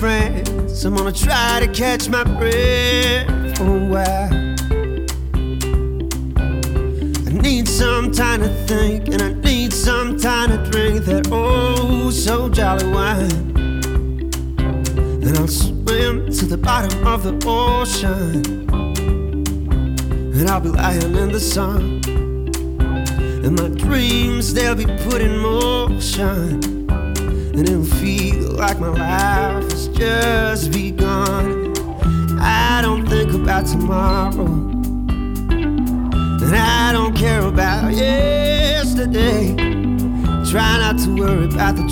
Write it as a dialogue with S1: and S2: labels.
S1: friends. I'm gonna try to catch my breath for a while. I need some time to think, and I need some time to drink that oh so jolly wine. Then I'll swim to the bottom of the ocean, and I'll be lying in the sun, and my dreams, they'll be put in motion, and it'll feel like my life has just begun. I don't think about tomorrow, and I don't care about yesterday. Try not to worry about the